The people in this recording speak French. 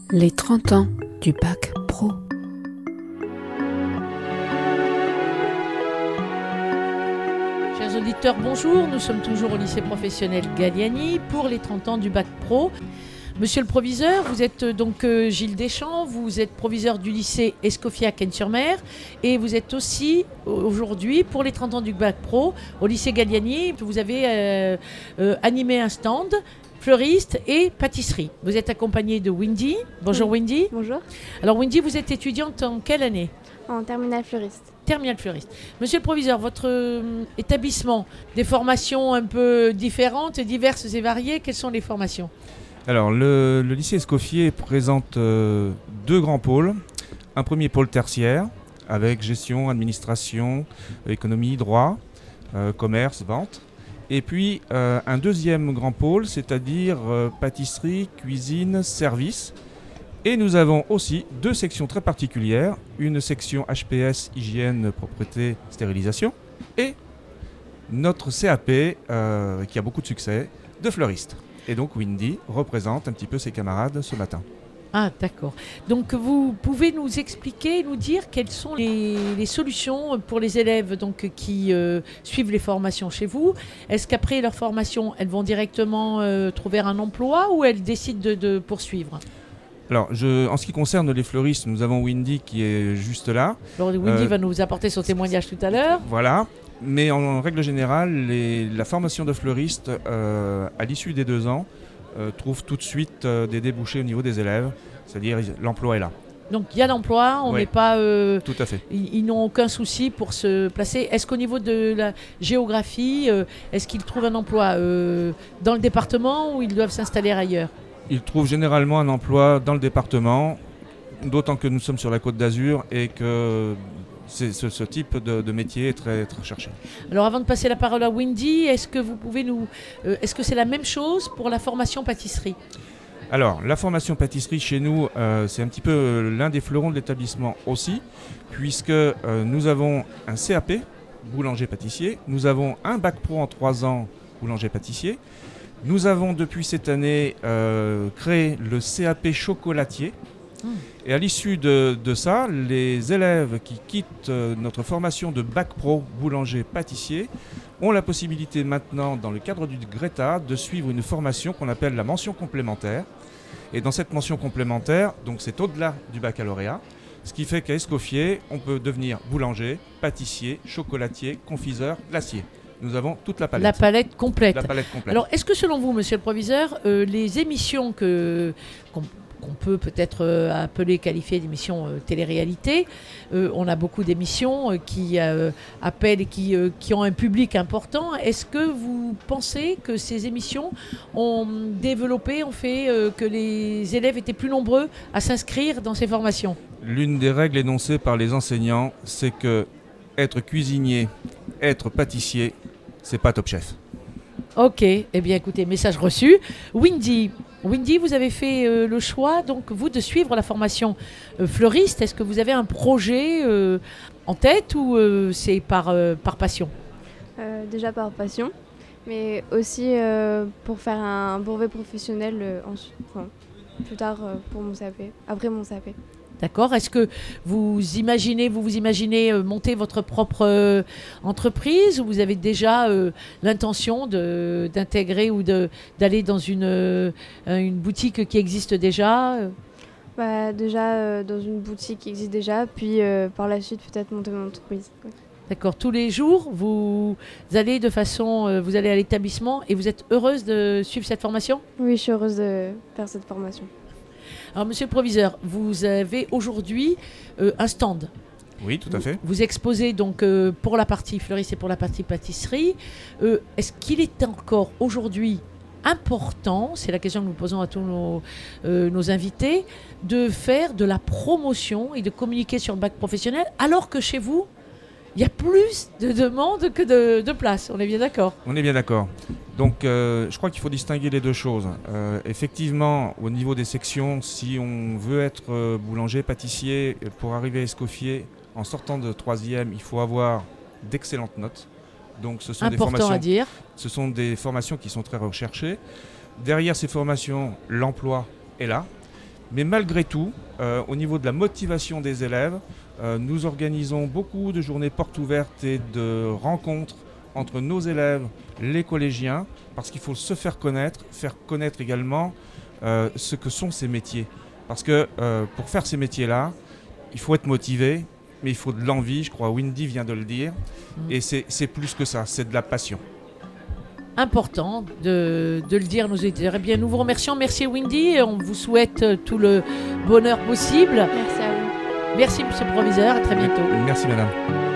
Les 30 ans du bac pro. Chers auditeurs, bonjour. Nous sommes toujours au lycée professionnel Galliani pour les 30 ans du bac pro. Monsieur le proviseur, vous êtes donc Gilles Deschamps, vous êtes proviseur du lycée Escoffier à Cagnes-sur-Mer et vous êtes aussi aujourd'hui pour les 30 ans du bac pro au lycée Galliani. Vous avez animé un stand fleuriste et pâtisserie. Vous êtes accompagné de Wendy. Bonjour Oui. Wendy. Bonjour. Alors Wendy, vous êtes étudiante en quelle année ? En terminale fleuriste. Terminale fleuriste. Monsieur le proviseur, votre établissement, des formations un peu différentes, diverses et variées, quelles sont les formations ? Alors, le lycée Escoffier présente deux grands pôles. Un premier pôle tertiaire, avec gestion, administration, économie, droit, commerce, vente. Et puis, un deuxième grand pôle, c'est-à-dire pâtisserie, cuisine, service. Et nous avons aussi deux sections très particulières. Une section HPS, hygiène, propreté, stérilisation. Et notre CAP, qui a beaucoup de succès, de fleuriste. Et donc Wendy représente un petit peu ses camarades ce matin. Ah, d'accord. Donc vous pouvez nous expliquer, nous dire quelles sont les solutions pour les élèves donc, qui suivent les formations chez vous. Est-ce qu'après leur formation, elles vont directement trouver un emploi ou elles décident de poursuivre ? Alors, en ce qui concerne les fleuristes, nous avons Wendy qui est juste là. Alors Wendy va nous apporter son témoignage tout à l'heure. Voilà. Mais en règle générale, la formation de fleuriste, à l'issue des 2 ans, trouve tout de suite des débouchés au niveau des élèves. C'est-à-dire l'emploi est là. Donc il y a l'emploi, on Oui, n'est pas... tout à fait. Ils n'ont aucun souci pour se placer. Est-ce qu'au niveau de la géographie, est-ce qu'ils trouvent un emploi dans le département ou ils doivent s'installer ailleurs ? Ils trouvent généralement un emploi dans le département, d'autant que nous sommes sur la Côte d'Azur et que ce type de métier est très, très recherché. Alors avant de passer la parole à Wendy, est-ce que vous pouvez est-ce que c'est la même chose pour la formation pâtisserie ? Alors, la formation pâtisserie chez nous, c'est un petit peu l'un des fleurons de l'établissement aussi, puisque nous avons un CAP, boulanger-pâtissier, nous avons un bac pro en 3 ans, boulanger-pâtissier, nous avons depuis cette année créé le CAP chocolatier. Et à l'issue de ça, les élèves qui quittent notre formation de bac pro boulanger-pâtissier ont la possibilité maintenant, dans le cadre du Greta, de suivre une formation qu'on appelle la mention complémentaire. Et dans cette mention complémentaire, donc c'est au-delà du baccalauréat, ce qui fait qu'à Escoffier, on peut devenir boulanger, pâtissier, chocolatier, confiseur, glacier. Nous avons toute la palette. La palette complète. La palette complète. Alors, est-ce que selon vous, monsieur le proviseur, les émissions qu'on peut peut-être appeler, qualifier d'émissions télé-réalité, on a beaucoup d'émissions qui appellent et qui ont un public important. Est-ce que vous pensez que ces émissions ont développé, ont fait que les élèves étaient plus nombreux à s'inscrire dans ces formations ? L'une des règles énoncées par les enseignants, c'est que être cuisinier, être pâtissier, c'est pas Top Chef. Ok, eh bien écoutez, message reçu. Wendy, vous avez fait le choix, donc vous, de suivre la formation fleuriste. Est-ce que vous avez un projet en tête ou c'est par passion ? Déjà par passion, mais aussi pour faire un brevet professionnel plus tard pour mon CAP, après mon CAP. D'accord. Est-ce que vous vous imaginez monter votre propre entreprise ou vous avez déjà l'intention d'intégrer ou d'aller dans une boutique qui existe déjà ? Déjà dans une boutique qui existe déjà, puis par la suite peut-être monter mon entreprise. Ouais. D'accord. Tous les jours, vous allez vous allez à l'établissement et vous êtes heureuse de suivre cette formation ? Oui, je suis heureuse de faire cette formation. Alors, monsieur le proviseur, vous avez aujourd'hui un stand. Oui, tout à fait. Vous exposez donc pour la partie fleuriste et pour la partie pâtisserie. Est-ce qu'il est encore aujourd'hui important, c'est la question que nous posons à tous nos invités, de faire de la promotion et de communiquer sur le bac professionnel alors que chez vous, il y a plus de demandes que de places. On est bien d'accord ? On est bien d'accord. Donc je crois qu'il faut distinguer les deux choses. Effectivement, au niveau des sections, si on veut être boulanger, pâtissier, pour arriver à Escoffier, en sortant de 3e, il faut avoir d'excellentes notes. Donc ce sont important à dire. Ce sont des formations qui sont très recherchées. Derrière ces formations, l'emploi est là. Mais malgré tout, au niveau de la motivation des élèves, nous organisons beaucoup de journées portes ouvertes et de rencontres entre nos élèves, les collégiens, parce qu'il faut se faire connaître également ce que sont ces métiers. Parce que pour faire ces métiers-là, il faut être motivé, mais il faut de l'envie, je crois Wendy vient de le dire, et c'est plus que ça, c'est de la passion. Important de le dire, nous auditeurs. Eh bien, nous vous remercions. Merci Wendy, et on vous souhaite tout le bonheur possible. Merci à vous. Merci monsieur le proviseur, à très bientôt. Merci madame.